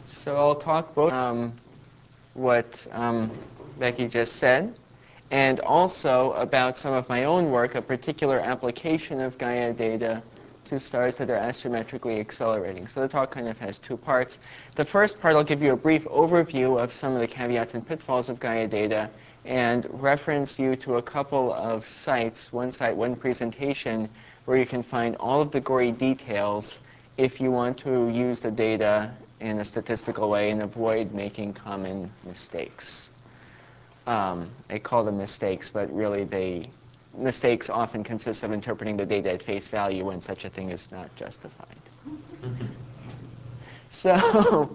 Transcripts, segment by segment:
So I'll talk both what Becky just said, and also about some of my own work, a particular application of Gaia data to stars that are astrometrically accelerating. So the talk kind of has two parts. The first part, I'll give you a brief overview of some of the caveats and pitfalls of Gaia data and reference you to a couple of sites, one site, one presentation, where you can find all of the gory details if you want to use the data in a statistical way and avoid making common mistakes. I call them mistakes, but really mistakes often consist of interpreting the data at face value when such a thing is not justified. So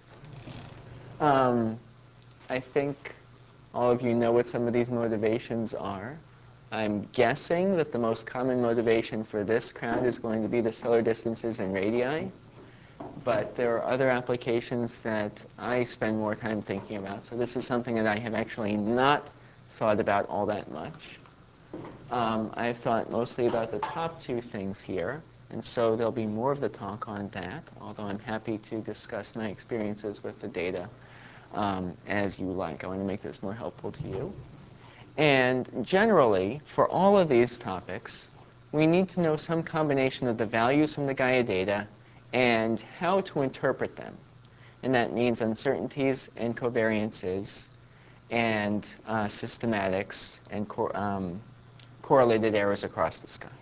I think all of you know what some of these motivations are. I'm guessing that the most common motivation for this crowd is going to be the stellar distances and radii. But there are other applications that I spend more time thinking about. So this is something that I have actually not thought about all that much. I've thought mostly about the top two things here. And so there'll be more of the talk on that, although I'm happy to discuss my experiences with the data as you like. I want to make this more helpful to you. And generally, for all of these topics, we need to know some combination of the values from the Gaia data and how to interpret them. And that means uncertainties and covariances and systematics and correlated errors across the sky.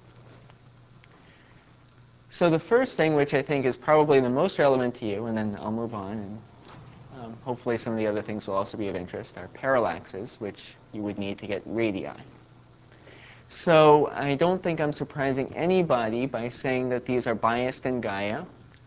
So the first thing, which I think is probably the most relevant to you, and then I'll move on, and hopefully some of the other things will also be of interest, are parallaxes, which you would need to get radii. So I don't think I'm surprising anybody by saying that these are biased in Gaia.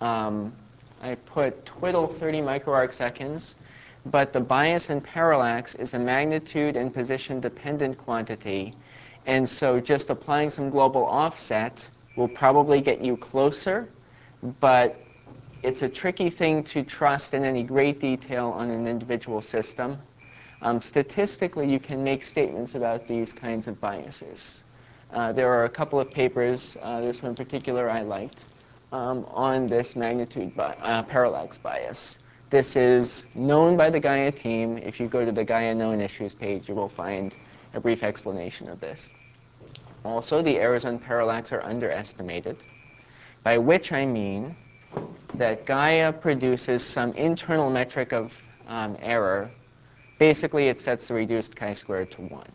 I put twiddle 30 microarc seconds, but the bias in parallax is a magnitude and position dependent quantity. And so just applying some global offset will probably get you closer, but it's a tricky thing to trust in any great detail on an individual system. Statistically, you can make statements about these kinds of biases. There are a couple of papers, this one in particular I liked, on this magnitude parallax bias. This is known by the Gaia team. If you go to the Gaia known issues page, you will find a brief explanation of this. Also, the errors on parallax are underestimated, by which I mean that Gaia produces some internal metric of error. Basically, it sets the reduced chi-squared to 1.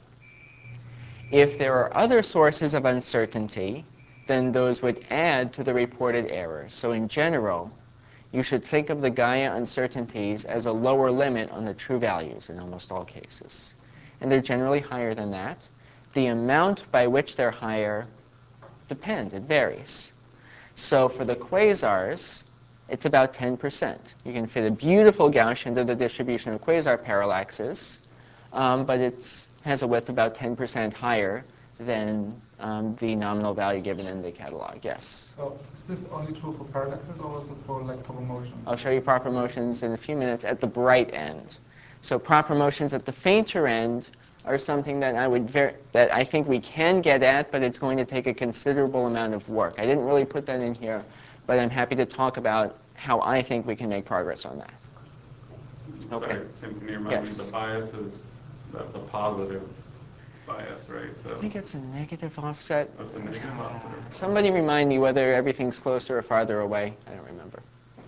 If there are other sources of uncertainty, then those would add to the reported errors. So in general, you should think of the Gaia uncertainties as a lower limit on the true values in almost all cases. And they're generally higher than that. The amount by which they're higher depends. It varies. So for the quasars, it's about 10%. You can fit a beautiful Gaussian into the distribution of quasar parallaxes, but it has a width about 10% higher than the nominal value given in the catalog. Yes? So is this only true for parallaxes or also for like proper motions? I'll show you proper motions in a few minutes at the bright end. So proper motions at the fainter end are something that I think we can get at, but it's going to take a considerable amount of work. I didn't really put that in here, but I'm happy to talk about how I think we can make progress on that. Okay. Sorry, Tim, can you remind me, the bias that's a positive bias, right? So I think it's a negative offset. That's a negative offset. Somebody remind me whether everything's closer or farther away. I don't remember.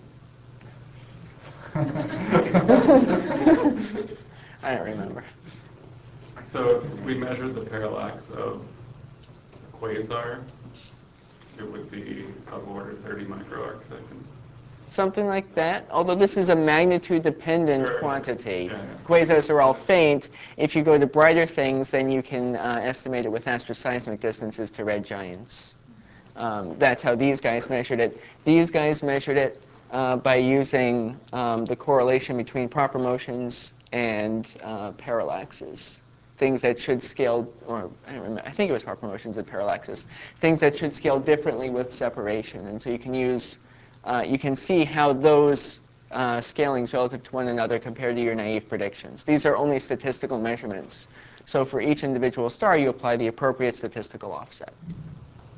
I don't remember. So if we measured the parallax of a quasar, it would be of order 30 microarc seconds. Something like that, although this is a magnitude-dependent quantity. Yeah. Quasars are all faint. If you go to brighter things, then you can estimate it with astroseismic distances to red giants. That's how these guys measured it. These guys measured it by using the correlation between proper motions and parallaxes. Things that should scale, or I don't remember, I think it was proper motions and parallaxes. Things that should scale differently with separation. And so you can use, you can see how those scalings relative to one another compare to your naive predictions. These are only statistical measurements. So for each individual star, you apply the appropriate statistical offset.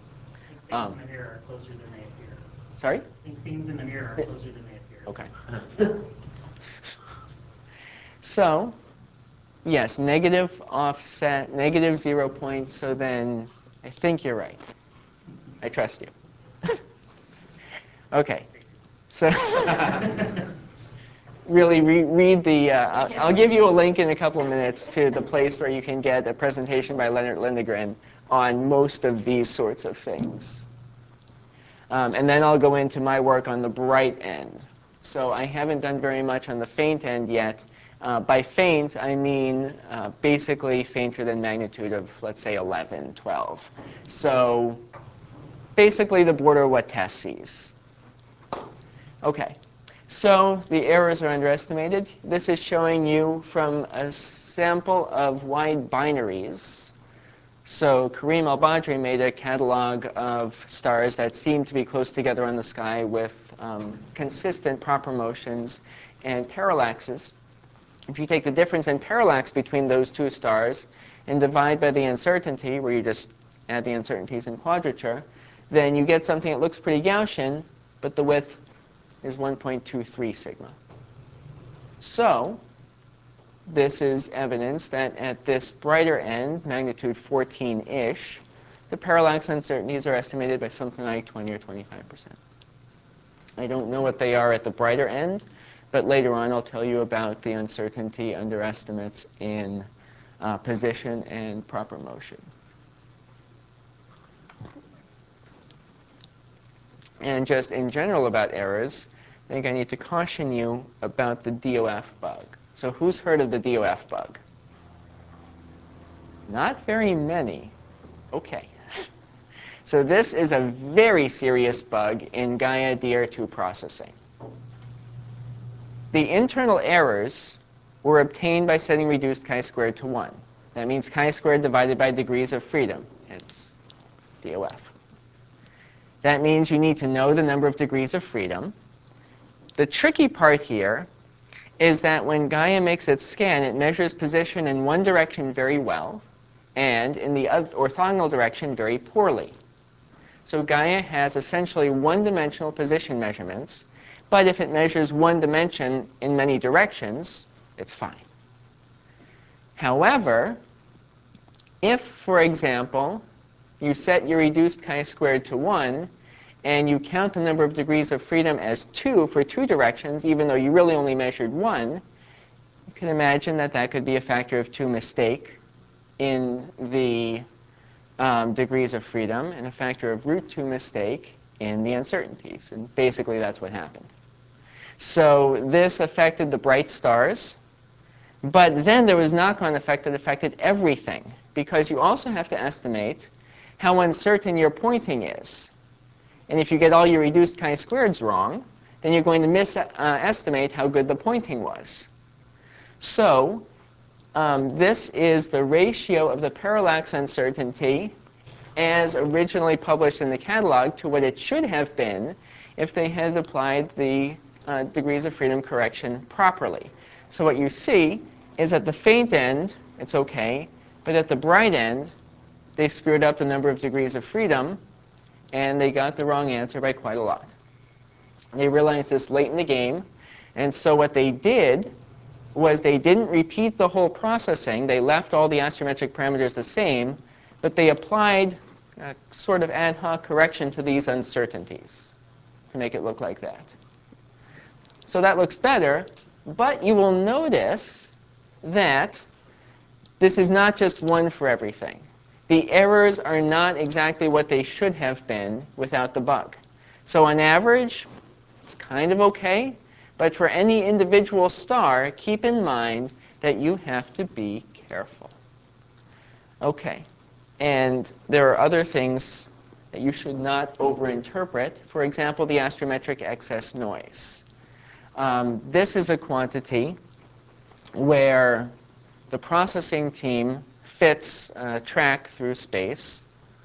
Things in the mirror are closer than they appear. Sorry? I think things in the mirror are closer than they appear. Okay. So, yes, negative offset, negative 0 points, so then I think you're right. I trust you. Okay, so really read the, I'll give you a link in a couple of minutes to the place where you can get a presentation by Leonard Lindegren on most of these sorts of things. And then I'll go into my work on the bright end. So I haven't done very much on the faint end yet. By faint, I mean basically fainter than magnitude of, let's say, 11, 12. So basically the border of what TESS sees. Okay, so the errors are underestimated. This is showing you from a sample of wide binaries. So Kareem Al-Badri made a catalog of stars that seem to be close together on the sky with consistent proper motions and parallaxes. If you take the difference in parallax between those two stars and divide by the uncertainty, where you just add the uncertainties in quadrature, then you get something that looks pretty Gaussian, but the width is 1.23 sigma. So this is evidence that at this brighter end, magnitude 14-ish, the parallax uncertainties are estimated by something like 20 or 25%. I don't know what they are at the brighter end, but later on I'll tell you about the uncertainty underestimates in position and proper motion. And just in general about errors, I think I need to caution you about the DOF bug. So who's heard of the DOF bug? Not very many. Okay. So this is a very serious bug in Gaia DR2 processing. The internal errors were obtained by setting reduced chi-squared to 1. That means chi-squared divided by degrees of freedom, hence DOF. That means you need to know the number of degrees of freedom. The tricky part here is that when Gaia makes its scan, it measures position in one direction very well, and in the orthogonal direction very poorly. So Gaia has essentially one-dimensional position measurements, but if it measures one dimension in many directions, it's fine. However, if, for example, you set your reduced chi-squared to 1, and you count the number of degrees of freedom as 2 for 2 directions, even though you really only measured 1, you can imagine that that could be a factor of 2 mistake in the degrees of freedom and a factor of root 2 mistake in the uncertainties. And basically, that's what happened. So this affected the bright stars. But then there was knock-on effect that affected everything, because you also have to estimate how uncertain your pointing is. And if you get all your reduced chi-squareds wrong, then you're going to misestimate how good the pointing was. So this is the ratio of the parallax uncertainty as originally published in the catalog to what it should have been if they had applied the degrees of freedom correction properly. So what you see is at the faint end, it's okay, but at the bright end, they screwed up the number of degrees of freedom, and they got the wrong answer by quite a lot. They realized this late in the game, and so what they did was they didn't repeat the whole processing. They left all the astrometric parameters the same, but they applied a sort of ad hoc correction to these uncertainties to make it look like that. So that looks better, but you will notice that this is not just one for everything. The errors are not exactly what they should have been without the bug. So on average, it's kind of okay, but for any individual star, keep in mind that you have to be careful. Okay, and there are other things that you should not overinterpret. For example, the astrometric excess noise. This is a quantity where the processing team fits a track through space,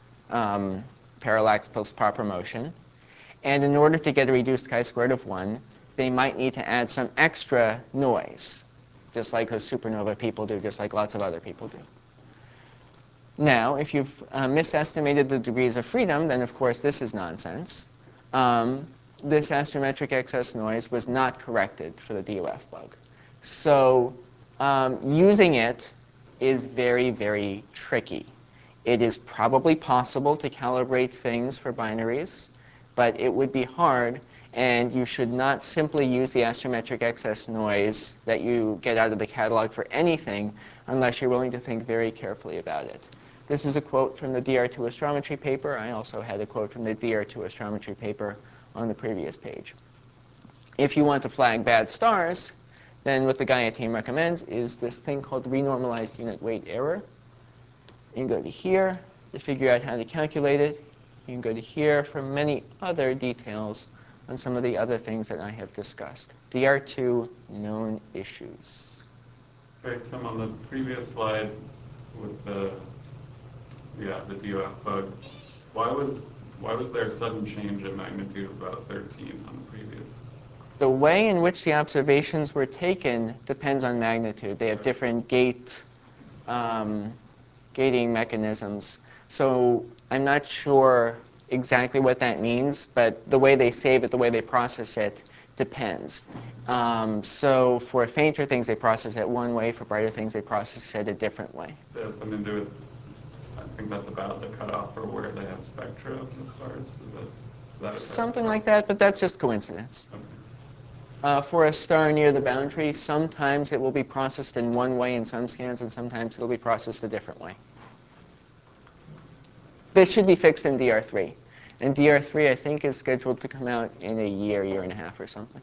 parallax plus proper motion, and in order to get a reduced chi-squared of 1, they might need to add some extra noise, just like those supernova people do, just like lots of other people do. Now, if you've misestimated the degrees of freedom, then of course this is nonsense. this astrometric excess noise was not corrected for the DOF bug. So using it is very, very tricky. It is probably possible to calibrate things for binaries, but it would be hard, and you should not simply use the astrometric excess noise that you get out of the catalog for anything unless you're willing to think very carefully about it. This is a quote from the DR2 astrometry paper. I also had a quote from the DR2 astrometry paper on the previous page. If you want to flag bad stars, then what the Gaia team recommends is this thing called renormalized unit weight error. You can go to here to figure out how to calculate it. You can go to here for many other details on some of the other things that I have discussed. DR2 known issues. Okay, Tim, on the previous slide with the DOF bug, why was there a sudden change in magnitude of about 13 on the previous? The way in which the observations were taken depends on magnitude. They have different gating mechanisms. So I'm not sure exactly what that means, but the way they save it, the way they process it, depends. So for fainter things, they process it one way. For brighter things, they process it a different way. So it has something to do with, I think that's about the cutoff for where they have spectra of the stars. Is that Something like that, but that's just coincidence. Okay. For a star near the boundary, sometimes it will be processed in one way in some scans, and sometimes it will be processed a different way. This should be fixed in DR3. And DR3, I think, is scheduled to come out in a year, year and a half or something.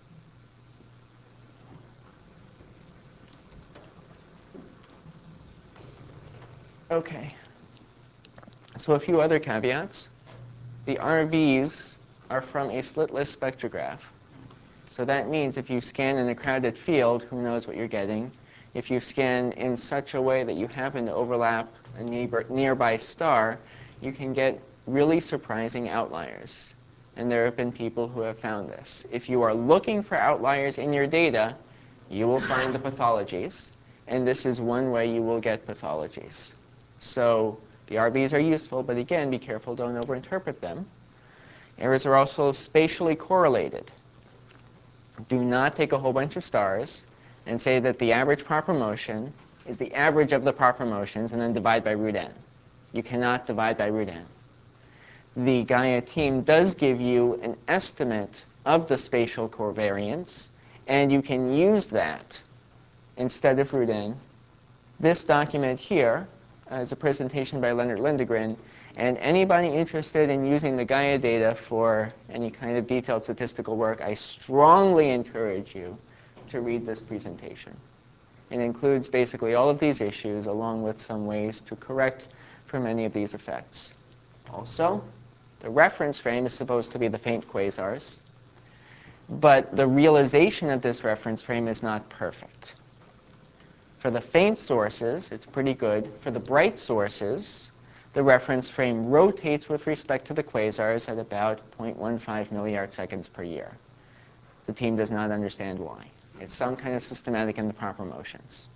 Okay. So a few other caveats. The RVs are from a slitless spectrograph. So that means if you scan in a crowded field, who knows what you're getting. If you scan in such a way that you happen to overlap a nearby star, you can get really surprising outliers. And there have been people who have found this. If you are looking for outliers in your data, you will find the pathologies. And this is one way you will get pathologies. So the RVs are useful, but again, be careful, don't overinterpret them. Errors are also spatially correlated. Do not take a whole bunch of stars and say that the average proper motion is the average of the proper motions and then divide by root n. You cannot divide by root n. The Gaia team does give you an estimate of the spatial covariance, and you can use that instead of root n. This document here is a presentation by Leonard Lindegren, and anybody interested in using the Gaia data for any kind of detailed statistical work, I strongly encourage you to read this presentation. It includes basically all of these issues, along with some ways to correct for many of these effects. Also, the reference frame is supposed to be the faint quasars, but the realization of this reference frame is not perfect. For the faint sources, it's pretty good. For the bright sources, the reference frame rotates with respect to the quasars at about 0.15 milliarc seconds per year. The team does not understand why. It's some kind of systematic in the proper motions.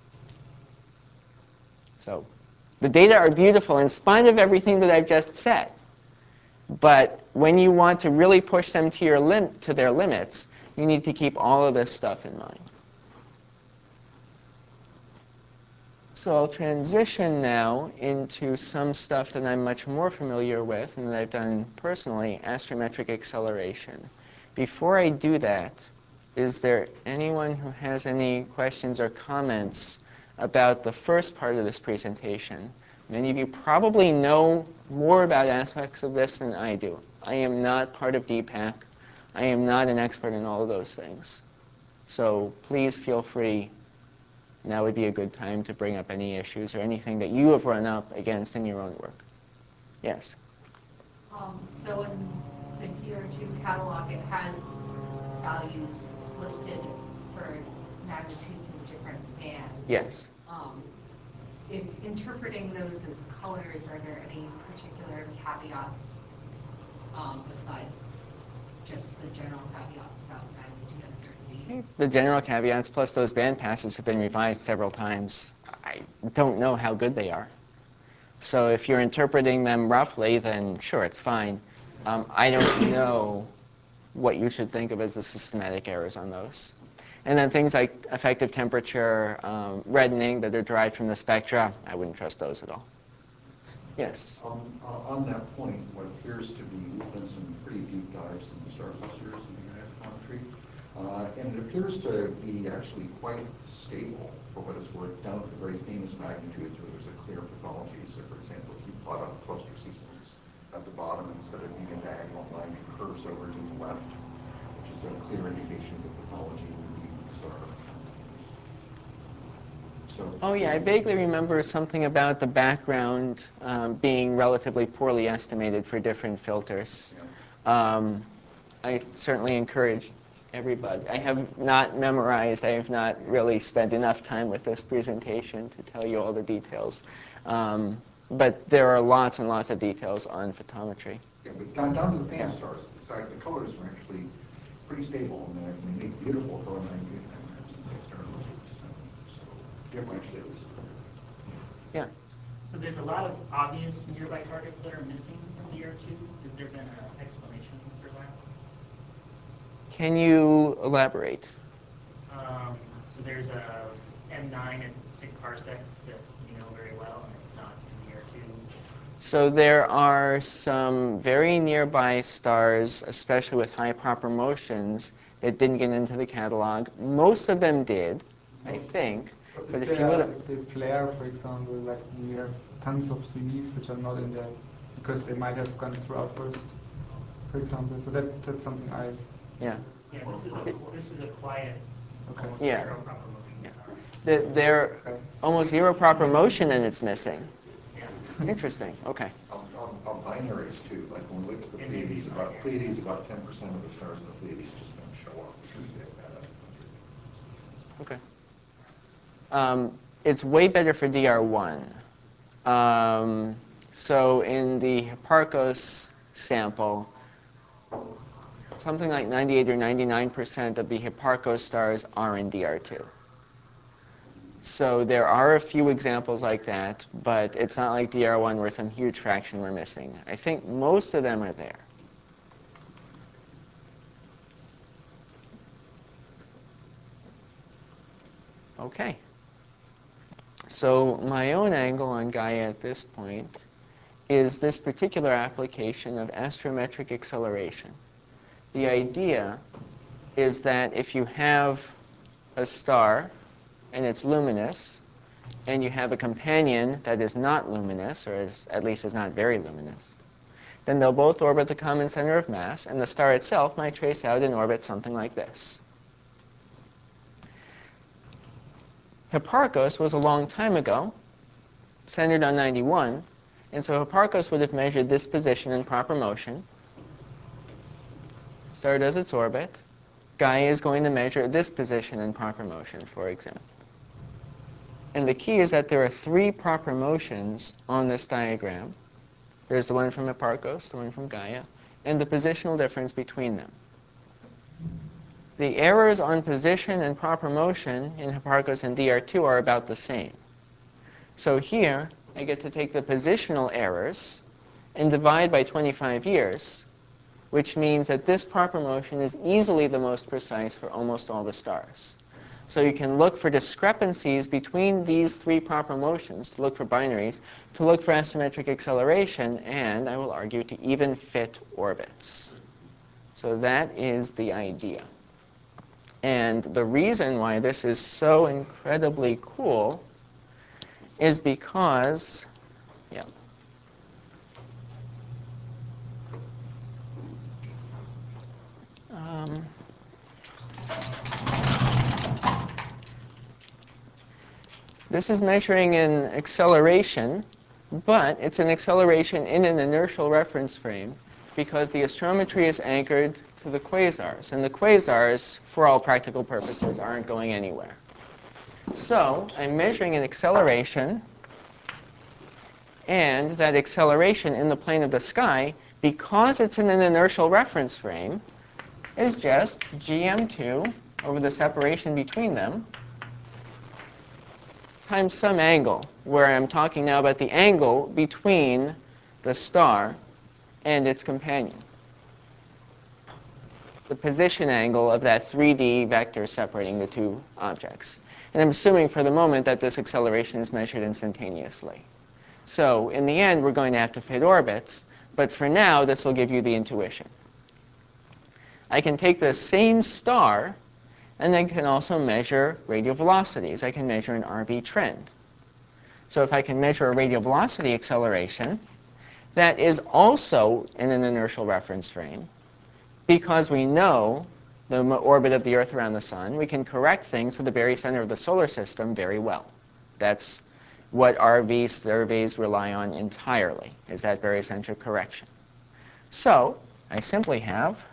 So the data are beautiful in spite of everything that I've just said. But when you want to really push them to their limits, you need to keep all of this stuff in mind. So I'll transition now into some stuff that I'm much more familiar with and that I've done personally, astrometric acceleration. Before I do that, is there anyone who has any questions or comments about the first part of this presentation? Many of you probably know more about aspects of this than I do. I am not part of DPAC. I am not an expert in all of those things. So please feel free. Now would be a good time to bring up any issues or anything that you have run up against in your own work. Yes? So in the DR2 catalog, it has values listed for magnitudes in different bands. Yes. If interpreting those as colors, are there any particular caveats besides just the general caveats about magnitude uncertainties? The general caveats plus those band passes have been revised several times. I don't know how good they are. So if you're interpreting them roughly, then sure, it's fine. I don't know what you should think of as the systematic errors on those. And then things like effective temperature, reddening that are derived from the spectra, I wouldn't trust those at all. Yes? On that point, what appears to be, we've done some pretty deep dives in the stars this year in the ionometry, and it appears to be actually quite stable for what it's worth, down to the very famous magnitudes where there's a clear pathology. So, for example, if you plot out cluster sequence at the bottom, instead of being a diagonal line, it curves over to the left, which is a clear indication of the pathology in the deep star. So, Oh yeah, I vaguely remember something about the background being relatively poorly estimated for different filters. yeah. I certainly encourage everybody. I have not memorized, I have not really spent enough time with this presentation to tell you all the details. But there are lots and lots of details on photometry. Yeah, but down to the fan stars, the colors are actually pretty stable, and they make beautiful color diagrams inside star clusters. So differentially, Yeah. So there's a lot of obvious nearby targets that are missing from DR2. Has there been an explanation for that? Can you elaborate? So there's a M9 at 6 parsecs that you know very well, and it's not in DR2. So there are some very nearby stars, especially with high proper motions, that didn't get into the catalog. Most of them did, I think. But if you would if they flare, for example, like we have tons of CVs which are not in there because they might have gone through outburst, for example. So that's something I've. Yeah. Yeah, this is a quiet, Okay. almost Yeah. zero proper motion Yeah. star. They're almost zero proper motion and it's missing. Yeah. Interesting. Okay. on binaries too. Like when we look at the It may be Pleiades, about 10% of the stars in the Pleiades just don't show up because they have bad aspect. Okay. It's way better for DR1. So in the Hipparcos sample, something like 98 or 99% of the Hipparcos stars are in DR2. So there are a few examples like that, but it's not like DR1 where some huge fraction we're missing. I think most of them are there. Okay. So my own angle on Gaia at this point is this particular application of astrometric acceleration. The idea is that if you have a star and it's luminous, and you have a companion that is not luminous, or at least is not very luminous, then they'll both orbit the common center of mass, and the star itself might trace out and orbit something like this. Hipparcos was a long time ago, centered on 91, and so Hipparcos would have measured this position in proper motion. Star does its orbit. Gaia is going to measure this position in proper motion, for example. And the key is that there are 3 proper motions on this diagram. There's the one from Hipparcos, the one from Gaia, and the positional difference between them. The errors on position and proper motion in Hipparcos and DR2 are about the same. So here, I get to take the positional errors and divide by 25 years, which means that this proper motion is easily the most precise for almost all the stars. So you can look for discrepancies between these 3 proper motions, to look for binaries, to look for astrometric acceleration, and I will argue to even fit orbits. So that is the idea. And the reason why this is so incredibly cool is because, yeah. This is measuring an acceleration, but it's an acceleration in an inertial reference frame because the astrometry is anchored to the quasars. And the quasars, for all practical purposes, aren't going anywhere. So I'm measuring an acceleration, and that acceleration in the plane of the sky, because it's in an inertial reference frame, is just gm2 over the separation between them times some angle, where I'm talking now about the angle between the star and its companion. the position angle of that 3D vector separating the two objects. And I'm assuming for the moment that this acceleration is measured instantaneously. So in the end, we're going to have to fit orbits, but for now, this will give you the intuition. I can take the same star, and I can also measure radial velocities. I can measure an RV trend. So if I can measure a radial velocity acceleration, that is also in an inertial reference frame. Because we know the orbit of the Earth around the Sun, we can correct things to the very center of the solar system very well. That's what RV surveys rely on entirely, is that barycentric correction. So I simply have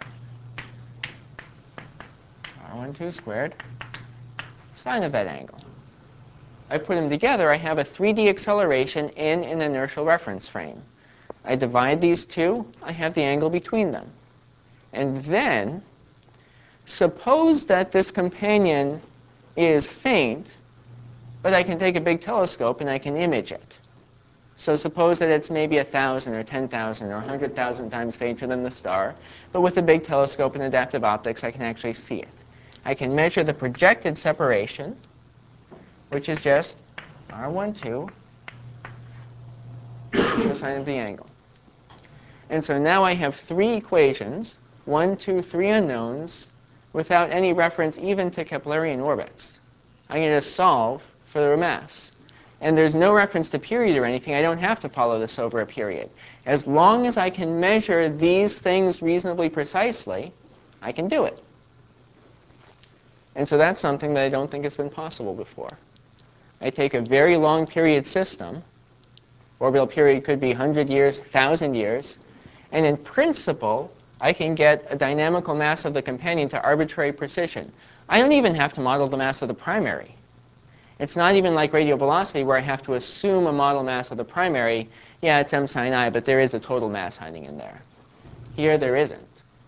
R12 squared sine of that angle. I put them together, I have a 3D acceleration in an inertial reference frame. I divide these two, I have the angle between them. And then, suppose that this companion is faint, but I can take a big telescope and I can image it. So suppose that it's maybe 1,000 or 10,000 or 100,000 times fainter than the star, but with a big telescope and adaptive optics, I can actually see it. I can measure the projected separation, which is just R12 cosine of the angle. And so now I have three equations, 1, 2, 3 unknowns, without any reference even to Keplerian orbits. I can just solve for the mass. And there's no reference to period or anything. I don't have to follow this over a period. As long as I can measure these things reasonably precisely, I can do it. And so that's something that I don't think has been possible before. I take a very long period system, orbital period could be 100 years, 1,000 years, and in principle, I can get a dynamical mass of the companion to arbitrary precision. I don't even have to model the mass of the primary. It's not even like radial velocity where I have to assume a model mass of the primary. Yeah, it's m sine I, but there is a total mass hiding in there. Here, there isn't.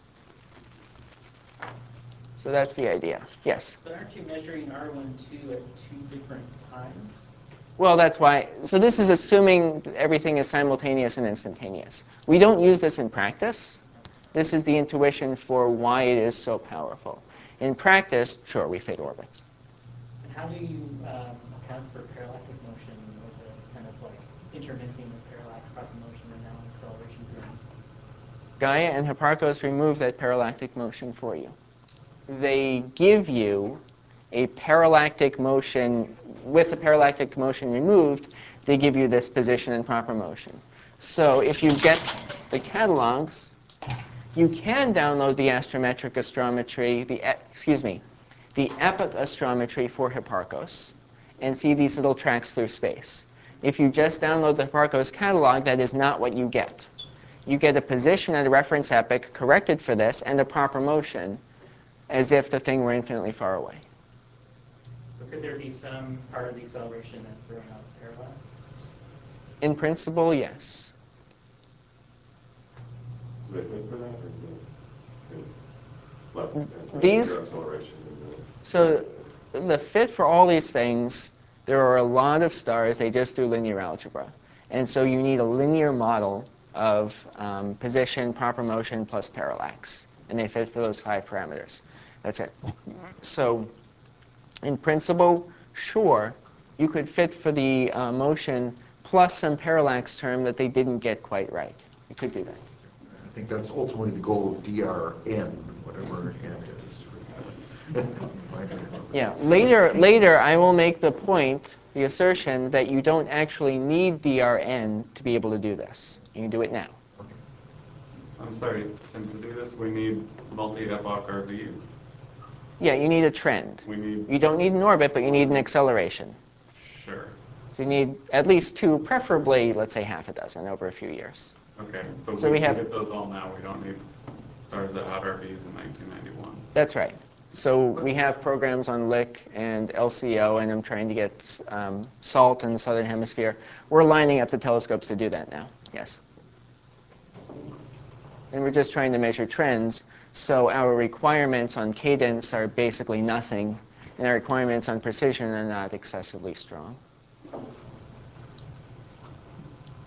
So that's the idea. Yes? But aren't you measuring R12 at two different times? Well, that's why. So this is assuming that everything is simultaneous and instantaneous. We don't use this in practice. This is the intuition for why it is so powerful. In practice, sure, we fit orbits. And how do you account for parallactic motion with the kind of like intermixing of parallax, proper motion, and now acceleration theory? Gaia and Hipparcos remove that parallactic motion for you. They give you a parallactic motion. With the parallactic motion removed, they give you this position and proper motion. So if you get the catalogs, you can download the astrometric astrometry, the epoch astrometry for Hipparcos and see these little tracks through space. If you just download the Hipparcos catalog, that is not what you get. You get a position at a reference epoch corrected for this and a proper motion as if the thing were infinitely far away. So could there be some part of the acceleration that's thrown out of parallax? In principle, yes. Do they fit for that, or is it These, acceleration? so the fit for all these things, there are a lot of stars, they just do linear algebra. And so you need a linear model of position, proper motion, plus parallax. And they fit for those 5 parameters. That's it. So in principle, sure, you could fit for the motion plus some parallax term that they didn't get quite right. You could do that. I think that's ultimately the goal of DRN, whatever n is. Yeah, later I will make the point, the assertion, that you don't actually need DRN to be able to do this. You can do it now. I'm sorry, Tim, to do this, we need multi-epoch RVs. Yeah, you need a trend. We need, You don't need an orbit, but you need an acceleration. sure. So you need at least 2, preferably, let's say, half a dozen over a few years. Okay, but So we we have- get those all now. We don't need stars that had RVs in 1991. That's right. So we have programs on LIC and LCO, and I'm trying to get SALT in the Southern Hemisphere. We're lining up the telescopes to do that now, yes. And we're just trying to measure trends, so our requirements on cadence are basically nothing, and our requirements on precision are not excessively strong.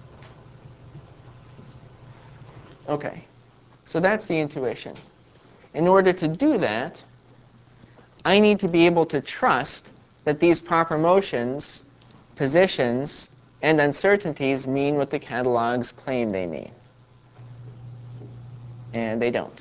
Okay, so that's the intuition. in order to do that, I need to be able to trust that these proper motions, positions, and uncertainties mean what the catalogs claim they mean. And they don't.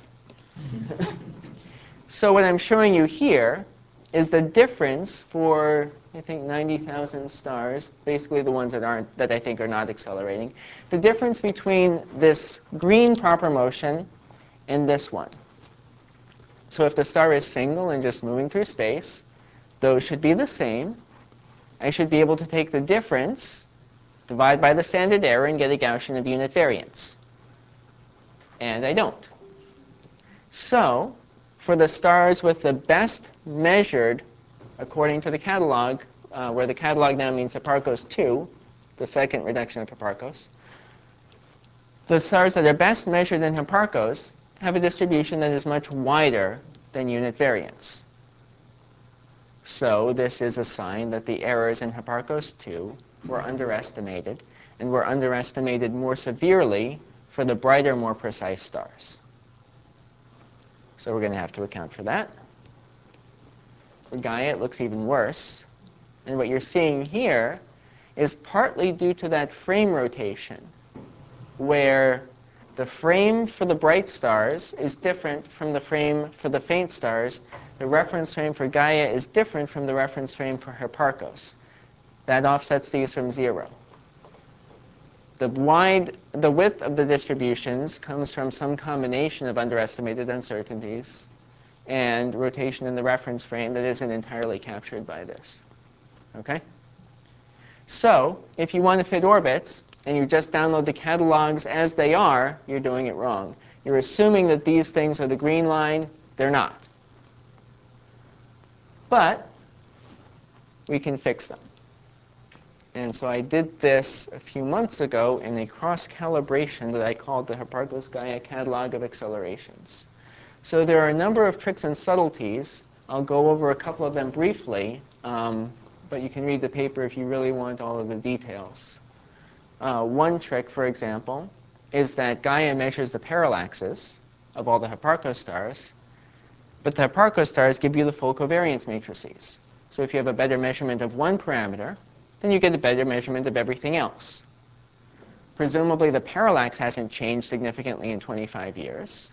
So what I'm showing you here is the difference for, I think, 90,000 stars, basically the ones that I think are not accelerating, the difference between this green proper motion and this one. So if the star is single and just moving through space, those should be the same. I should be able to take the difference, divide by the standard error, and get a Gaussian of unit variance. And I don't. So for the stars with the best measured, according to the catalog, where the catalog now means Hipparcos 2, the second reduction of Hipparcos, the stars that are best measured in Hipparcos have a distribution that is much wider than unit variance. So this is a sign that the errors in Hipparcos 2 were underestimated, and were underestimated more severely for the brighter, more precise stars. So we're going to have to account for that. For Gaia, it looks even worse. And what you're seeing here is partly due to that frame rotation, where the frame for the bright stars is different from the frame for the faint stars. The reference frame for Gaia is different from the reference frame for Hipparcos. That offsets these from 0. The width of the distributions comes from some combination of underestimated uncertainties and rotation in the reference frame that isn't entirely captured by this. Okay? So if you want to fit orbits and you just download the catalogs as they are, you're doing it wrong. You're assuming that these things are the green line. They're not. But we can fix them. And so I did this a few months ago in a cross-calibration that I called the Hipparcos Gaia Catalog of Accelerations. So there are a number of tricks and subtleties. I'll go over a couple of them briefly, but you can read the paper if you really want all of the details. One trick, for example, is that Gaia measures the parallaxes of all the Hipparcos stars, but the Hipparcos stars give you the full covariance matrices. So if you have a better measurement of one parameter, then you get a better measurement of everything else. Presumably, the parallax hasn't changed significantly in 25 years.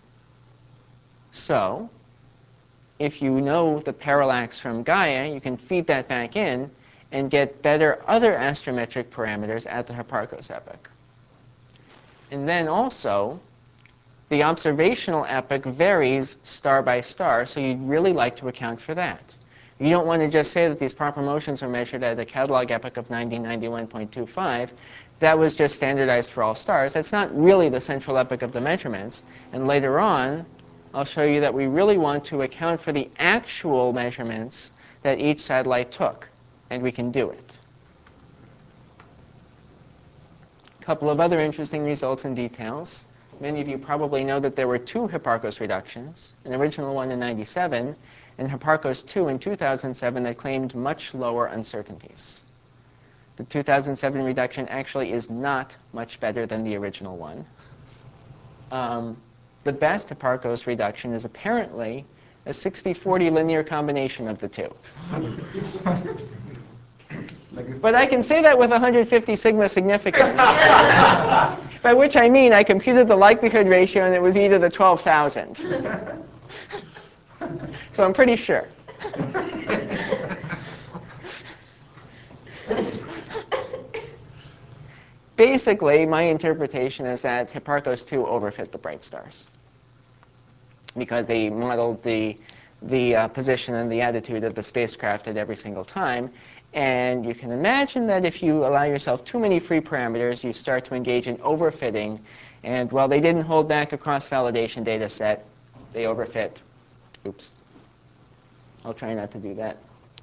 So if you know the parallax from Gaia, you can feed that back in and get better other astrometric parameters at the Hipparcos epoch. And then also, the observational epoch varies star by star, so you'd really like to account for that. You don't want to just say that these proper motions were measured at a catalog epoch of 1991.25. That was just standardized for all stars. That's not really the central epoch of the measurements. And later on, I'll show you that we really want to account for the actual measurements that each satellite took, and we can do it. A couple of other interesting results and details. Many of you probably know that there were 2 Hipparcos reductions, an original one in 97, and Hipparcos 2 in 2007 that claimed much lower uncertainties. The 2007 reduction actually is not much better than the original one. The best Hipparcos reduction is apparently a 60-40 linear combination of the two. But I can say that with 150 sigma significance, by which I mean I computed the likelihood ratio and it was e to the 12,000. So I'm pretty sure. Basically, my interpretation is that Hipparcos 2 overfit the bright stars because they modeled the position and the attitude of the spacecraft at every single time. And you can imagine that if you allow yourself too many free parameters, you start to engage in overfitting. And while they didn't hold back a cross-validation data set, they overfit. Oops. I'll try not to do that.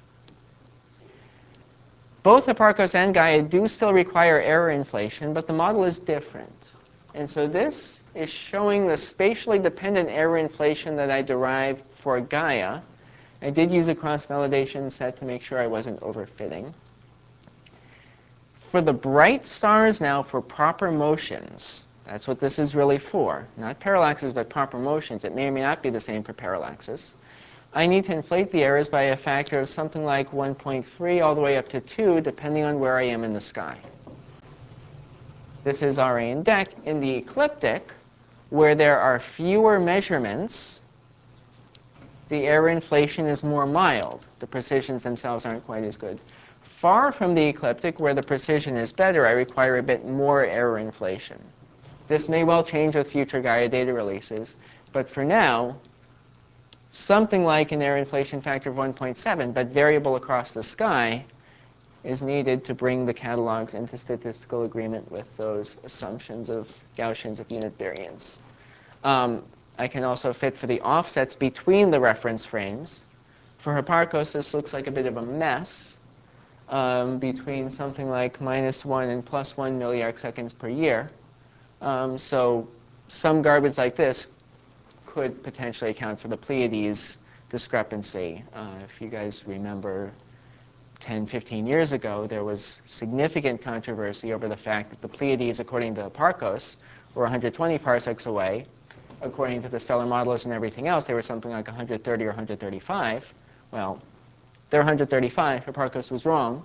Both Hipparcos and Gaia do still require error inflation, but the model is different. And so this is showing the spatially dependent error inflation that I derived for Gaia. I did use a cross-validation set to make sure I wasn't overfitting. For the bright stars now, for proper motions, That's what this is really for. Not parallaxes, but proper motions. It may or may not be the same for parallaxes. I need to inflate the errors by a factor of something like 1.3 all the way up to 2, depending on where I am in the sky. This is RA in DEC. In the ecliptic, where there are fewer measurements, the error inflation is more mild. The precisions themselves aren't quite as good. Far from the ecliptic, where the precision is better, I require a bit more error inflation. This may well change with future Gaia data releases, but for now, something like an error inflation factor of 1.7, but variable across the sky, is needed to bring the catalogs into statistical agreement with those assumptions of Gaussians of unit variance. I can also fit for the offsets between the reference frames. For Hipparcos, this looks like a bit of a mess between something like -1 and +1 milliarc seconds per year. So some garbage like this could potentially account for the Pleiades discrepancy. If you guys remember 10, 15 years ago, there was significant controversy over the fact that the Pleiades, according to Hipparcos, were 120 parsecs away. According to the stellar modelers and everything else, they were something like 130 or 135. Well, they're 135. Hipparcos was wrong.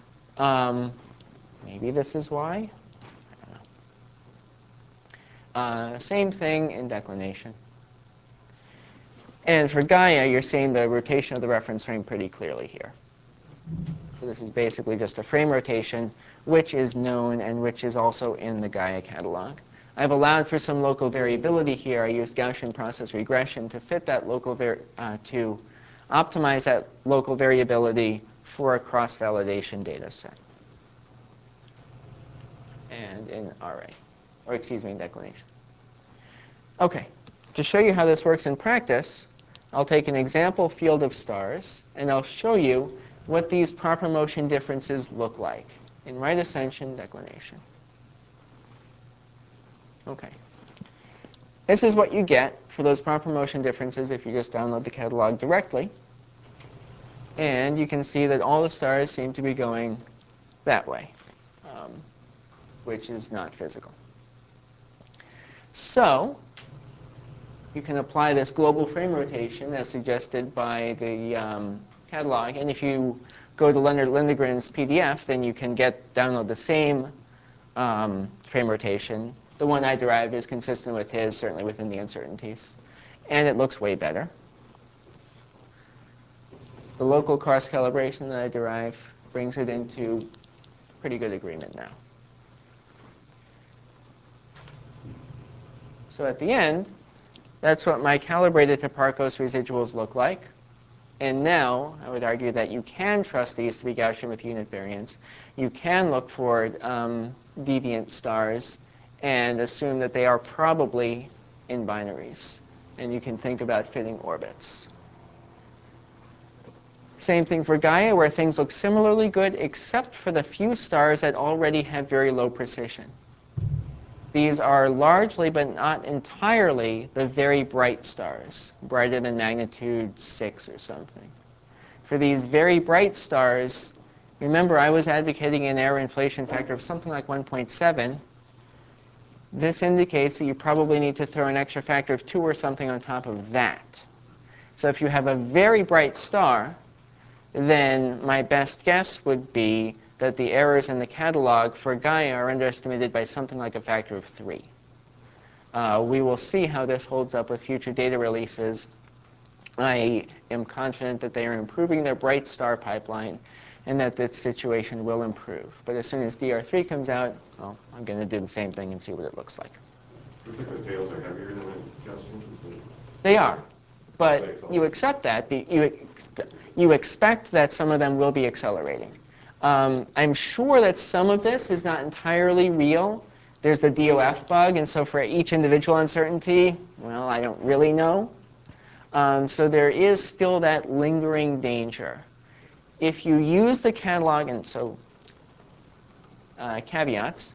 Maybe this is why? I don't know. Same thing in declination. And for Gaia, you're seeing the rotation of the reference frame pretty clearly here. So this is basically just a frame rotation, which is known and which is also in the Gaia catalog. I've allowed for some local variability here. I used Gaussian process regression to fit that local to optimize that local variability for a cross-validation data set. And in RA, or excuse me, in declination. Okay, to show you how this works in practice, I'll take an example field of stars, and I'll show you what these proper motion differences look like in right ascension declination. Okay. This is what you get for those proper motion differences if you just download the catalog directly. And you can see that all the stars seem to be going that way, which is not physical. So you can apply this global frame rotation as suggested by the catalog. And if you go to Leonard Lindegren's PDF, then you can download the same frame rotation. The one I derived is consistent with his, certainly within the uncertainties. And it looks way better. The local cross-calibration that I derive brings it into pretty good agreement now. So at the end, that's what my calibrated Hipparcos residuals look like. And now, I would argue that you can trust these to be Gaussian with unit variance. You can look for deviant stars and assume that they are probably in binaries. And you can think about fitting orbits. Same thing for Gaia, where things look similarly good, except for the few stars that already have very low precision. These are largely, but not entirely, the very bright stars, brighter than magnitude 6 or something. For these very bright stars, remember I was advocating an error inflation factor of something like 1.7. This indicates that you probably need to throw an extra factor of 2 or something on top of that. So if you have a very bright star, then my best guess would be that the errors in the catalog for Gaia are underestimated by something like a factor of 3. We will see how this holds up with future data releases. I am confident that they are improving their bright star pipeline and that this situation will improve. But as soon as DR3 comes out, well, I'm going to do the same thing and see what it looks like. Looks like the tails are heavier than Gaussian. They are, but you accept that. You expect that some of them will be accelerating. I'm sure that some of this is not entirely real. There's the DOF bug, and so for each individual uncertainty, well, I don't really know. So there is still that lingering danger. If you use the catalog, and so caveats,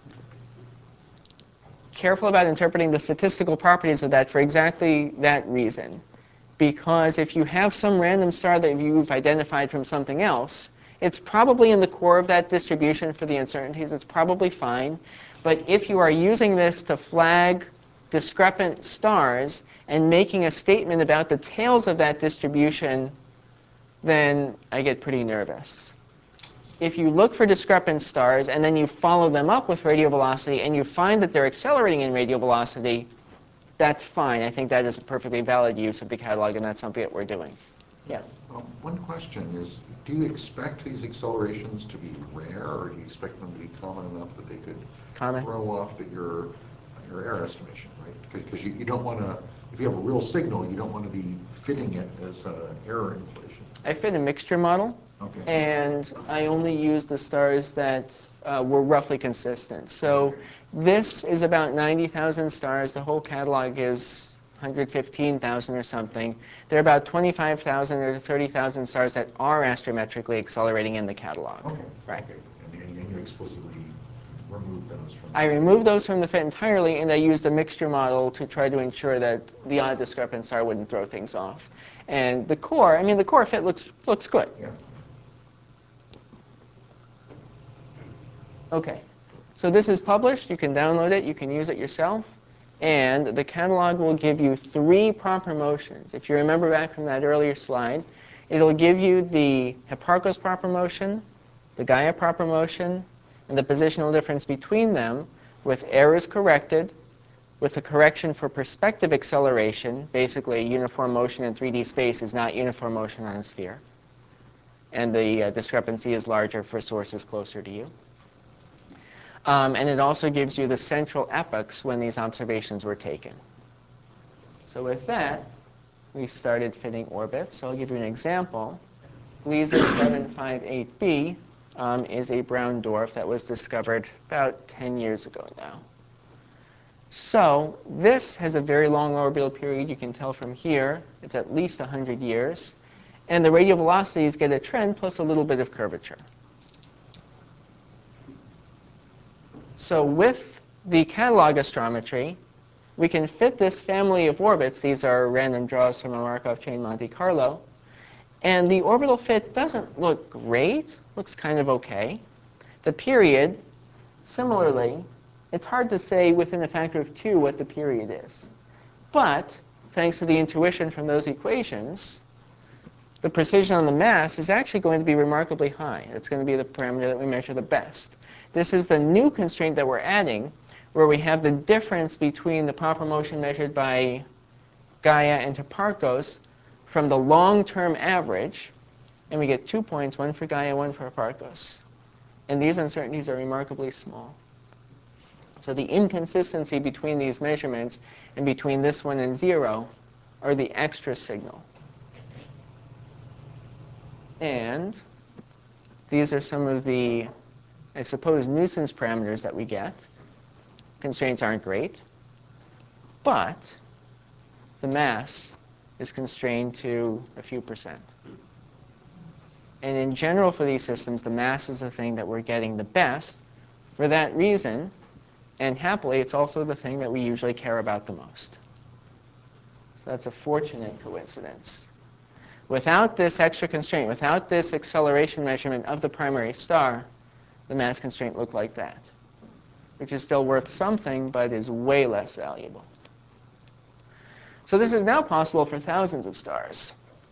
careful about interpreting the statistical properties of that for exactly that reason. Because if you have some random star that you've identified from something else, it's probably in the core of that distribution for the uncertainties. It's probably fine. But if you are using this to flag discrepant stars and making a statement about the tails of that distribution, then I get pretty nervous. If you look for discrepant stars and then you follow them up with radial velocity and you find that they're accelerating in radial velocity, that's fine. I think that is a perfectly valid use of the catalog, and that's something that we're doing. Yeah? One question is, do you expect these accelerations to be rare, or do you expect them to be common enough that they could throw off your error estimation, right? Because you don't want to, if you have a real signal, you don't want to be fitting it as error inflation. I fit a mixture model, Okay. and I only used the stars that were roughly consistent. So this is about 90,000 stars. The whole catalog is 115,000 or something. There are about 25,000 or 30,000 stars that are astrometrically accelerating in the catalog. Okay. Right. Okay. And you explicitly remove those from I removed those from the fit entirely, and I used a mixture model to try to ensure that the odd discrepant star wouldn't throw things off. And the core, I mean, the core fit looks good. Yeah. Okay. So this is published. You can download it. You can use it yourself. And the catalog will give you 3 proper motions. If you remember back from that earlier slide, it'll give you the Hipparcos proper motion, the Gaia proper motion, and the positional difference between them with errors corrected, with a correction for perspective acceleration. Basically, uniform motion in 3D space is not uniform motion on a sphere. And the discrepancy is larger for sources closer to you. And it also gives you the central epochs when these observations were taken. So with that, we started fitting orbits. So I'll give you an example. Gliese 758b is a brown dwarf that was discovered about 10 years ago now. So this has a very long orbital period. You can tell from here it's at least 100 years. And the radial velocities get a trend plus a little bit of curvature. So with the catalog astrometry, we can fit this family of orbits. These are random draws from a Markov chain Monte Carlo. And the orbital fit doesn't look great. Looks kind of okay. The period, similarly, it's hard to say within a factor of 2 what the period is. But thanks to the intuition from those equations, the precision on the mass is actually going to be remarkably high. It's going to be the parameter that we measure the best. This is the new constraint that we're adding, where we have the difference between the proper motion measured by Gaia and Hipparcos from the long-term average, and we get 2 points, one for Gaia, one for Hipparcos. And these uncertainties are remarkably small. So the inconsistency between these measurements and between this one and 0 are the extra signal. And these are some of the, I suppose, nuisance parameters that we get. Constraints aren't great, but the mass is constrained to a few percent. And in general for these systems, the mass is the thing that we're getting the best for that reason, and happily, it's also the thing that we usually care about the most. So that's a fortunate coincidence. Without this extra constraint, without this acceleration measurement of the primary star, the mass constraint looked like that, which is still worth something, but is way less valuable. So this is now possible for thousands of stars,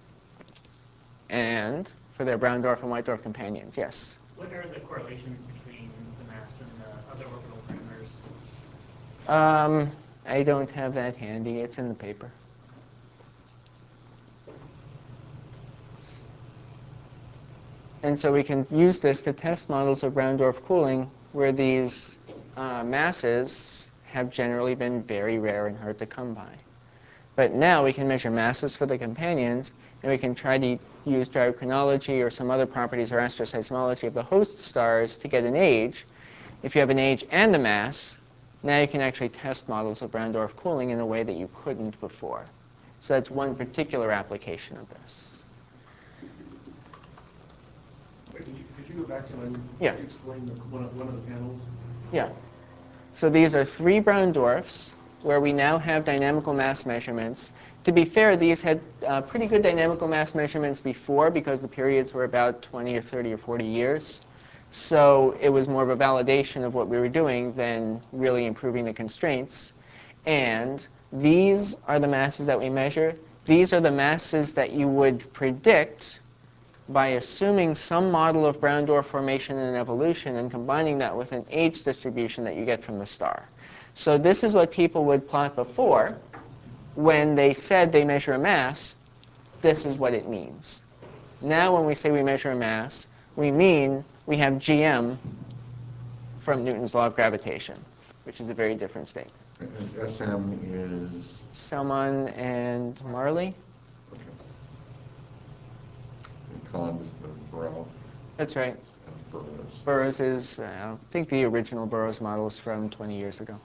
and for their brown dwarf and white dwarf companions. Yes? What are the correlations between the mass and the other orbital parameters? I don't have that handy. It's in the paper. And so we can use this to test models of brown dwarf cooling where these masses have generally been very rare and hard to come by. But now we can measure masses for the companions, and we can try to use gyrochronology or some other properties or astroseismology of the host stars to get an age. If you have an age and a mass, now you can actually test models of brown dwarf cooling in a way that you couldn't before. So that's one particular application of this. Could you go back to when Yeah. you explained one of the panels? Yeah. So these are 3 brown dwarfs where we now have dynamical mass measurements. To be fair, these had pretty good dynamical mass measurements before because the periods were about 20 or 30 or 40 years. So it was more of a validation of what we were doing than really improving the constraints. And these are the masses that we measure. These are the masses that you would predict by assuming some model of brown dwarf formation and evolution and combining that with an age distribution that you get from the star. So this is what people would plot before. When they said they measure a mass, this is what it means. Now when we say we measure a mass, we mean we have GM from Newton's law of gravitation, which is a very different statement. And SM is? Selman and Marley. Okay. And Kahn is the Burroughs. That's right. And Burroughs. Burroughs is, I think the original Burroughs model is from 20 years ago.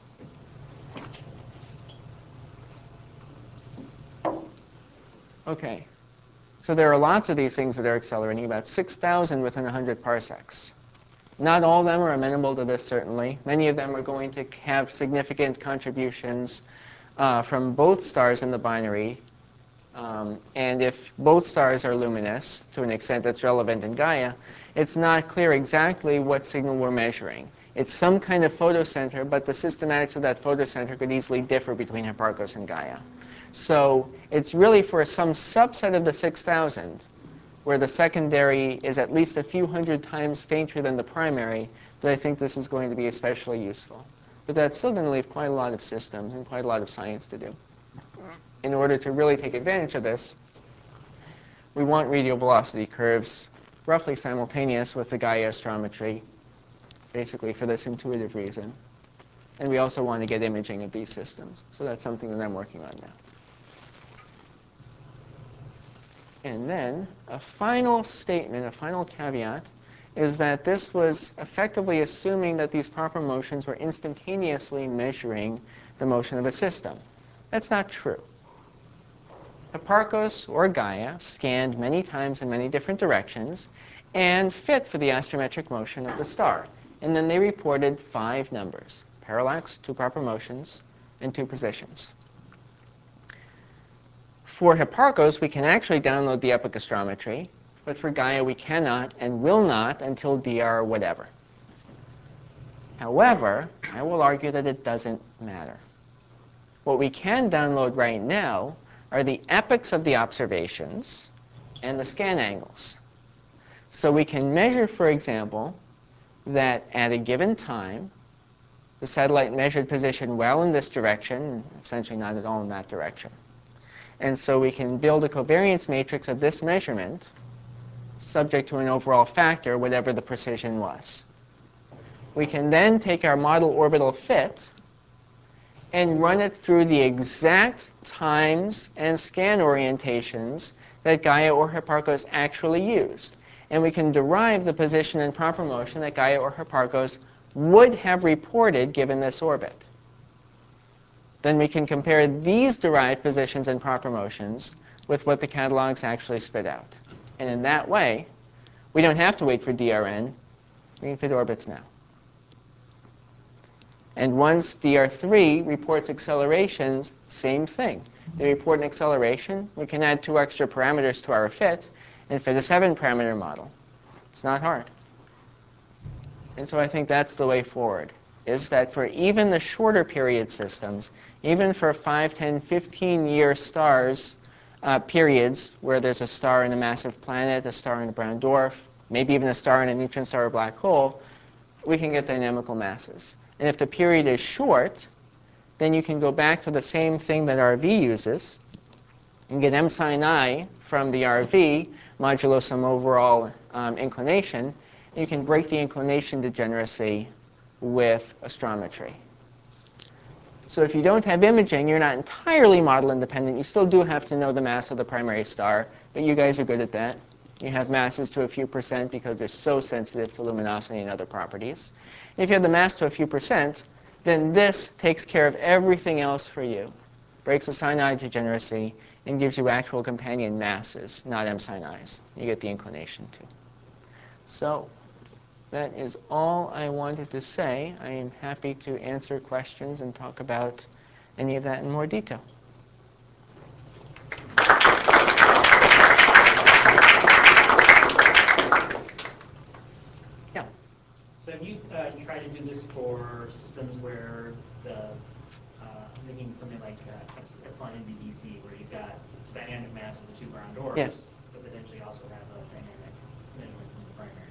Okay. So there are lots of these things that are accelerating, about 6,000 within 100 parsecs. Not all of them are amenable to this, certainly. Many of them are going to have significant contributions from both stars in the binary. And if both stars are luminous, to an extent that's relevant in Gaia, it's not clear exactly what signal we're measuring. It's some kind of photocenter, but the systematics of that photocenter could easily differ between Hipparcos and Gaia. So it's really for some subset of the 6,000, where the secondary is at least a few hundred times fainter than the primary, that I think this is going to be especially useful. But that's still going to leave quite a lot of systems and quite a lot of science to do. In order to really take advantage of this, we want radial velocity curves roughly simultaneous with the Gaia astrometry, basically for this intuitive reason. And we also want to get imaging of these systems. So that's something that I'm working on now. And then a final statement, a final caveat, is that this was effectively assuming that these proper motions were instantaneously measuring the motion of a system. That's not true. Hipparcos or Gaia scanned many times in many different directions and fit for the astrometric motion of the star. And then they reported 5 numbers: parallax, 2 proper motions, and 2 positions. For Hipparcos, we can actually download the epoch astrometry, but for Gaia we cannot and will not until DR whatever. However, I will argue that it doesn't matter. What we can download right now are the epochs of the observations and the scan angles. So we can measure, for example, that at a given time, the satellite measured position well in this direction, essentially not at all in that direction. And so we can build a covariance matrix of this measurement subject to an overall factor, whatever the precision was. We can then take our model orbital fit and run it through the exact times and scan orientations that Gaia or Hipparcos actually used. And we can derive the position and proper motion that Gaia or Hipparcos would have reported given this orbit. Then we can compare these derived positions and proper motions with what the catalogs actually spit out. And in that way, we don't have to wait for DRN. We can fit orbits now. And once DR3 reports accelerations, same thing. They report an acceleration. We can add 2 extra parameters to our fit and fit a 7-parameter model. It's not hard. And so I think that's the way forward, is that for even the shorter period systems, even for 5, 10, 15-year stars, periods where there's a star in a massive planet, a star in a brown dwarf, maybe even a star in a neutron star or black hole, we can get dynamical masses. And if the period is short, then you can go back to the same thing that RV uses and get m sine I from the RV modulo some overall inclination. And you can break the inclination degeneracy with astrometry. So if you don't have imaging, you're not entirely model independent. You still do have to know the mass of the primary star, but you guys are good at that. You have masses to a few percent because they're so sensitive to luminosity and other properties. And if you have the mass to a few percent, then this takes care of everything else for you. Breaks the sine I degeneracy and gives you actual companion masses, not m sine I's. You get the inclination too. So that is all I wanted to say. I am happy to answer questions and talk about any of that in more detail. Yeah. to do this for systems where I'm thinking something like epsilon NDBC, where you've got dynamic mass of the two brown dwarfs, Yeah. but potentially also have a dynamic measurement from the primary.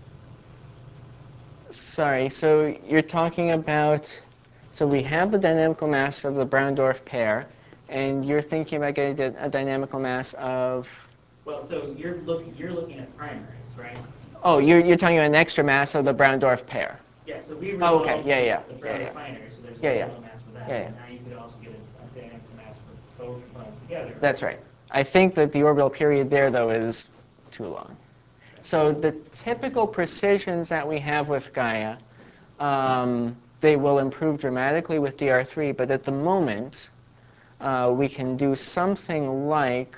Sorry, so you're talking about, so we have the dynamical mass of the brown dwarf pair, and you're thinking about getting a dynamical mass of, Well, so you're looking at primaries, right? oh, you're talking about an extra mass of the brown dwarf pair. Yeah, so we Oh, okay. resolved Yeah. the brown dwarf binary, so there's Yeah, a yeah. dynamical mass for that. Yeah, yeah. And now you could also get a dynamical mass for both components together. That's right. I think that the orbital period there, though, is too long. So the typical precisions that we have with Gaia, they will improve dramatically with DR3, but at the moment, we can do something like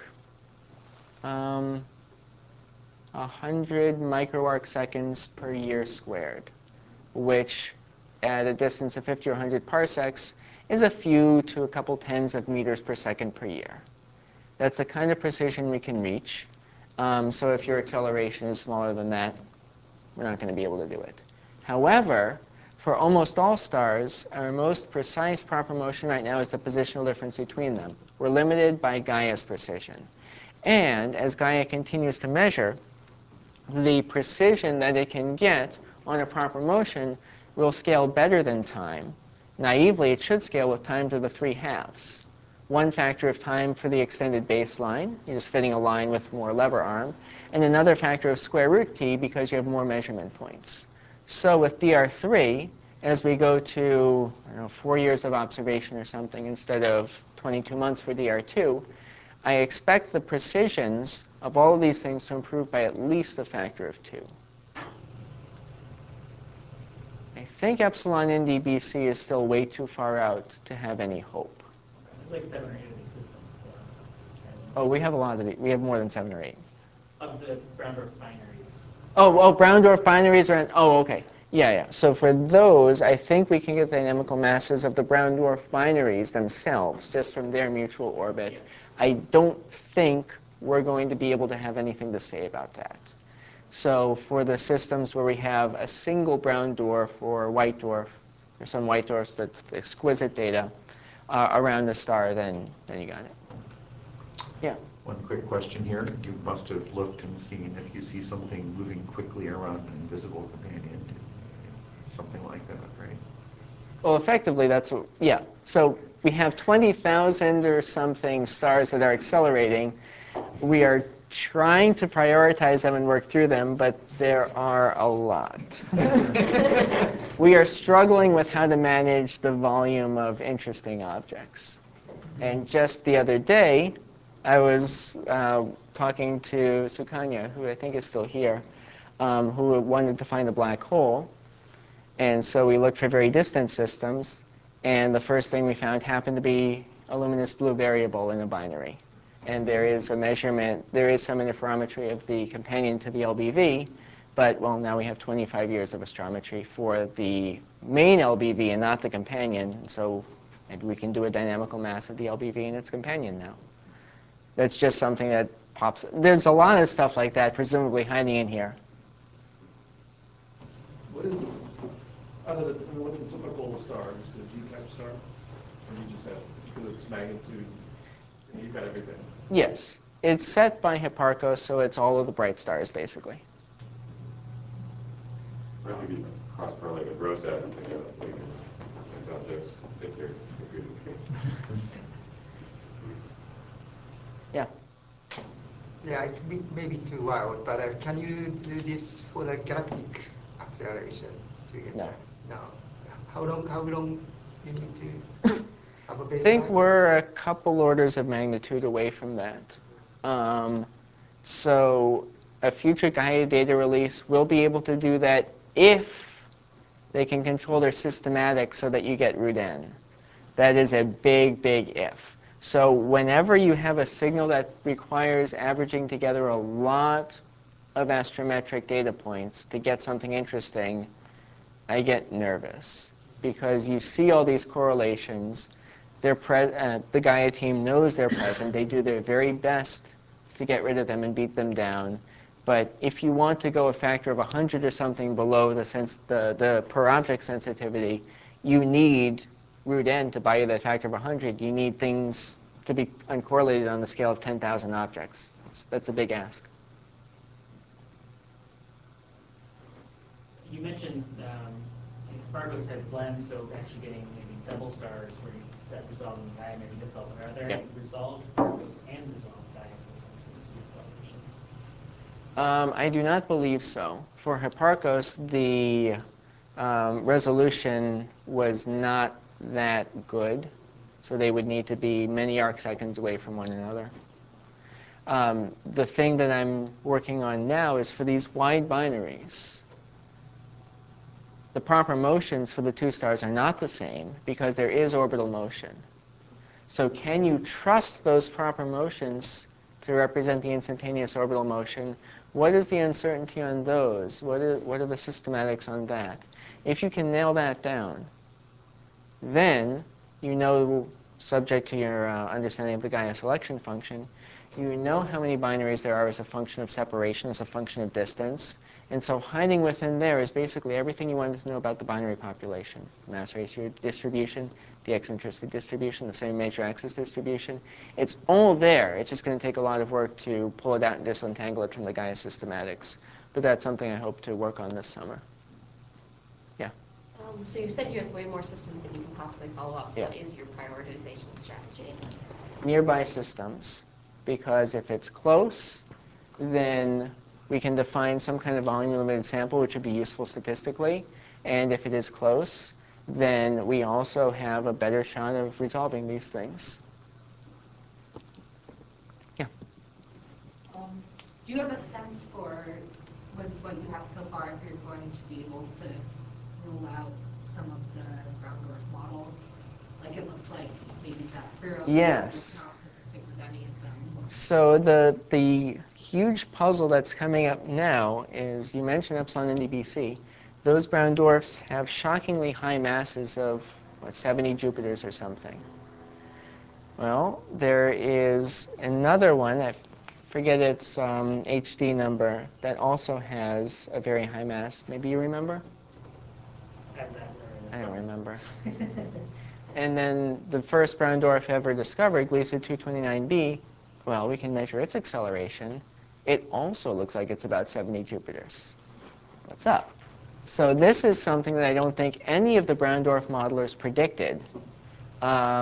100 microarc seconds per year squared, which at a distance of 50 or 100 parsecs is a few to a couple tens of meters per second per year. That's the kind of precision we can reach. So if your acceleration is smaller than that, we're not going to be able to do it. However, for almost all stars, our most precise proper motion right now is the positional difference between them. We're limited by Gaia's precision. And as Gaia continues to measure, the precision that it can get on a proper motion will scale better than time. Naively, it should scale with time to the 3/2. One factor of time for the extended baseline, you're just fitting a line with more lever arm, and another factor of square root t because you have more measurement points. So with DR3, as we go to 4 years of observation or something instead of 22 months for DR2, I expect the precisions of all of these things to improve by at least a factor of 2. I think epsilon NDBC is still way too far out to have any hope. There's like 7 or 8 of these systems. Oh, we have a lot of it. We have more than 7 or 8. Of the brown dwarf binaries. Oh, brown dwarf binaries are in, oh, okay. Yeah. So for those, I think we can get the dynamical masses of the brown dwarf binaries themselves, just from their mutual orbit. Yes. I don't think we're going to be able to have anything to say about that. So for the systems where we have a single brown dwarf or white dwarf, or some white dwarfs that's exquisite data around the star, then you got it. Yeah. One quick question here. You must have looked and seen if you see something moving quickly around an invisible companion, something like that, right? Well, effectively, that's what, yeah. So we have 20,000 or something stars that are accelerating. We are trying to prioritize them and work through them, but there are a lot. We are struggling with how to manage the volume of interesting objects. And just the other day, I was talking to Sukanya, who I think is still here, who wanted to find a black hole. And so we looked for very distant systems, and the first thing we found happened to be a luminous blue variable in a binary. And there is a measurement, there is some interferometry of the companion to the LBV, but, well, now we have 25 years of astrometry for the main LBV and not the companion, so maybe we can do a dynamical mass of the LBV and its companion now. That's just something that pops. There's a lot of stuff like that, presumably hiding in here. What is it? What's the typical star? Just a G-type star? Or do you just have, because it's magnitude, and you've got everything? Yes. It's set by Hipparcos, so it's all of the bright stars, basically. Or it could be cross-correlated with Rosette and pick up like these objects if they're computed. Yeah. Yeah, it's maybe too wild, but can you do this for the galactic acceleration to get No. that? No. How long you need to have a baseline? I think we're a couple orders of magnitude away from that. So a future Gaia data release will be able to do that if they can control their systematic so that you get root n. That is a big, big if. So whenever you have a signal that requires averaging together a lot of astrometric data points to get something interesting, I get nervous because you see all these correlations. The Gaia team knows they're present. They do their very best to get rid of them and beat them down. But if you want to go a factor of 100 or something below the per object sensitivity, you need root n to buy you that factor of 100. You need things to be uncorrelated on the scale of 10,000 objects. That's a big ask. You mentioned Hipparcos has blends, so actually getting maybe double stars where that resolving Gaia may be difficult. But are there any resolved Hipparcos and resolved Gaia systems with the accelerations? I do not believe so. For Hipparcos, the resolution was not that good, so they would need to be many arc seconds away from one another. The thing that I'm working on now is for these wide binaries. The proper motions for the two stars are not the same because there is orbital motion. So can you trust those proper motions to represent the instantaneous orbital motion? What is the uncertainty on those? What are the systematics on that? If you can nail that down, then you know, subject to your understanding of the Gaia selection function, you know how many binaries there are as a function of separation, as a function of distance. And so hiding within there is basically everything you wanted to know about the binary population. Mass ratio distribution, the eccentricity distribution, the same major axis distribution. It's all there. It's just going to take a lot of work to pull it out and disentangle it from the Gaia systematics. But that's something I hope to work on this summer. Yeah? So you said you have way more systems than you can possibly follow up. Yeah. What is your prioritization strategy? Nearby systems. Because if it's close, then we can define some kind of volume-limited sample, which would be useful statistically. And if it is close, then we also have a better shot of resolving these things. Yeah? Do you have a sense for, with what you have so far, if you're going to be able to rule out some of the ground dwarf models? Like it looked like maybe that Faro Yes. was not consistent with any of them. So the huge puzzle that's coming up now is, you mentioned Epsilon NDBC. Those brown dwarfs have shockingly high masses of, 70 Jupiters or something. Well, there is another one, I forget its HD number, that also has a very high mass. Maybe you remember? I don't remember. And then the first brown dwarf ever discovered, Gliese 229b, well, we can measure its acceleration. It also looks like it's about 70 Jupiters. What's up? So this is something that I don't think any of the brown dwarf modelers predicted. I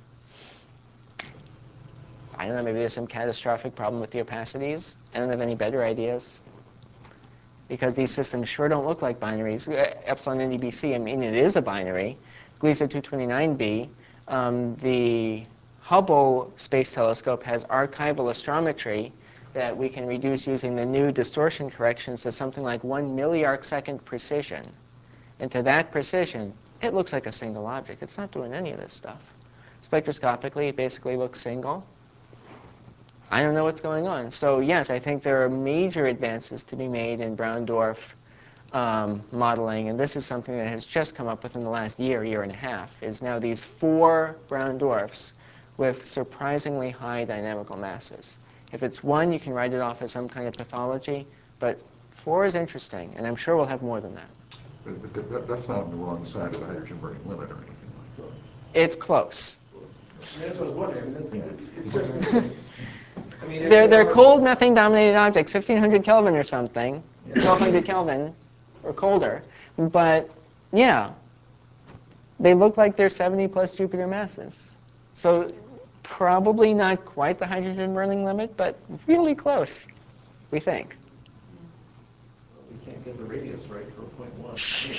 don't know, maybe there's some catastrophic problem with the opacities. I don't have any better ideas. Because these systems sure don't look like binaries. Epsilon NDBC, I mean, it is a binary. Gliese 229b, the Hubble Space Telescope has archival astrometry that we can reduce using the new distortion corrections to something like 1 milliarc second precision. And to that precision, it looks like a single object. It's not doing any of this stuff. Spectroscopically, it basically looks single. I don't know what's going on. So yes, I think there are major advances to be made in brown dwarf modeling, and this is something that has just come up within the last year, year and a half, is now these 4 brown dwarfs with surprisingly high dynamical masses. If it's 1, you can write it off as some kind of pathology, but 4 is interesting, and I'm sure we'll have more than that. But that's not on the wrong side of the hydrogen burning limit or anything like that. It's close. I mean, that's what I was wondering. It's just, I mean, They're cold methane-dominated objects, 1500 Kelvin or something, 1200 Kelvin or colder. But yeah, they look like they're 70 plus Jupiter masses. So probably not quite the hydrogen burning limit, but really close, we think. We can't get the radius right for 0.1.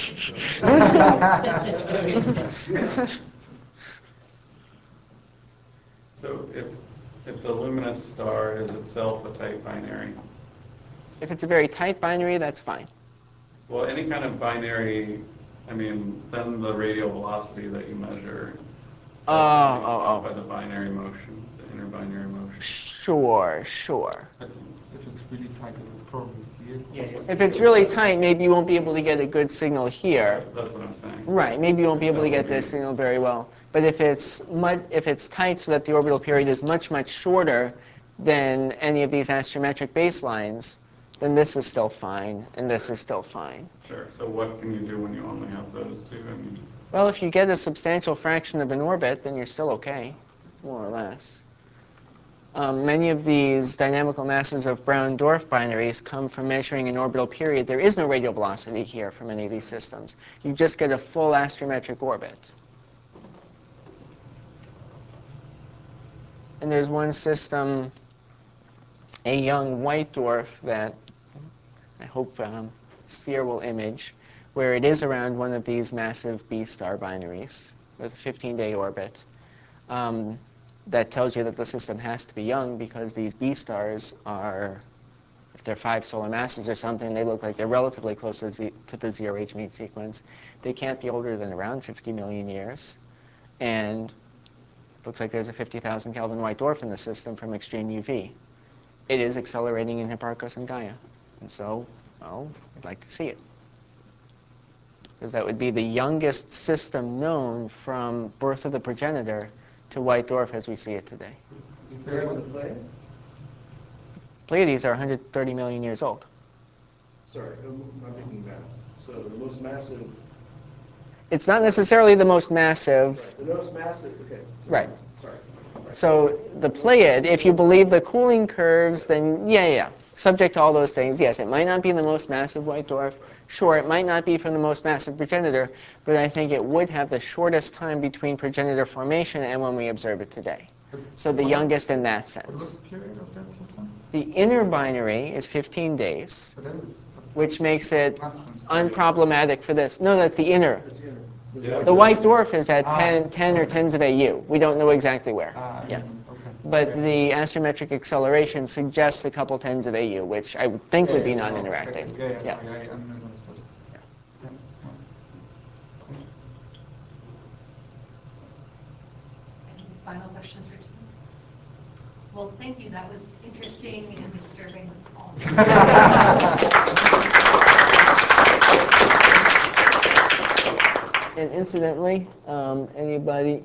So if the luminous star is itself a tight binary, If it's a very tight binary, that's fine. well, any kind of binary, I mean, then the radial velocity that you measure is by the binary motion, the interbinary motion. Sure. If it's really tight, you will probably see it. Yeah, If it's really tight, maybe you won't be able to get a good signal here. That's what I'm saying. Right, maybe you won't be able to get this signal very well. But if it's tight so that the orbital period is much, much shorter than any of these astrometric baselines, then this is still fine, and this is still fine. Sure. So what can you do when you only have those two? I mean, Well, if you get a substantial fraction of an orbit, then you're still okay, more or less. Many of these dynamical masses of brown dwarf binaries come from measuring an orbital period. There is no radial velocity here for many of these systems. You just get a full astrometric orbit. And there's one system, a young white dwarf, that I hope Sphere will image, where it is around one of these massive B star binaries with a 15-day orbit. That tells you that the system has to be young because these B stars are, if they're 5 solar masses or something, they look like they're relatively close to the zero-age mean sequence. They can't be older than around 50 million years. And it looks like there's a 50,000 Kelvin white dwarf in the system from extreme UV. It is accelerating in Hipparcos and Gaia. And so, well, I'd like to see it. Because that would be the youngest system known from birth of the progenitor to white dwarf as we see it today. Is Where there are the one? Pleiades? Pleiades are 130 million years old. Sorry, I'm thinking mass. So the most massive. It's not necessarily the most massive. Right, the most massive. Okay. Right. Sorry. So the Pleiad, if you believe the cooling curves, then yeah. Subject to all those things, yes, it might not be the most massive white dwarf. Sure, it might not be from the most massive progenitor, but I think it would have the shortest time between progenitor formation and when we observe it today. So the youngest in that What was sense. the period of that system? The inner binary is 15 days, So that is which makes it mass transfer. unproblematic for this. No, that's the inner. It's in. Yeah. The white dwarf is at 10 or tens of AU. We don't know exactly where. I Yeah. see. Okay. But the astrometric acceleration suggests a couple tens of AU, which I would think would be Oh, non-interacting. exactly. Yeah. Sorry, I misunderstood. Yeah. Yeah. Any final questions for Tim? Well, thank you. That was interesting and disturbing. And incidentally, anybody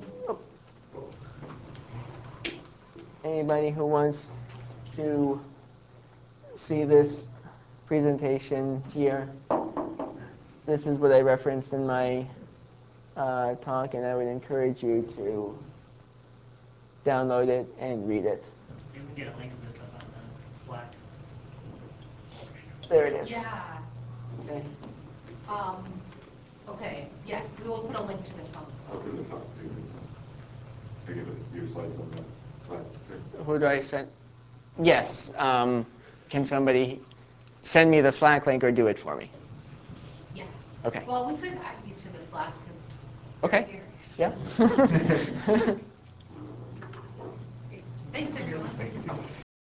who wants to see this presentation here, this is what I referenced in my talk, and I would encourage you to download it and read it. Maybe we can get a link to this stuff on the Slack. There it is. Yeah. Okay. Okay. Yes, we will put a link to this on the I'll site. do the talk too. I give it your slides on the slide. Who do I send? Yes. Can somebody send me the Slack link or do it for me? Yes. Okay. Well, we could add you to the Slack because Okay. here. Yeah. Thanks, everyone. Thank you.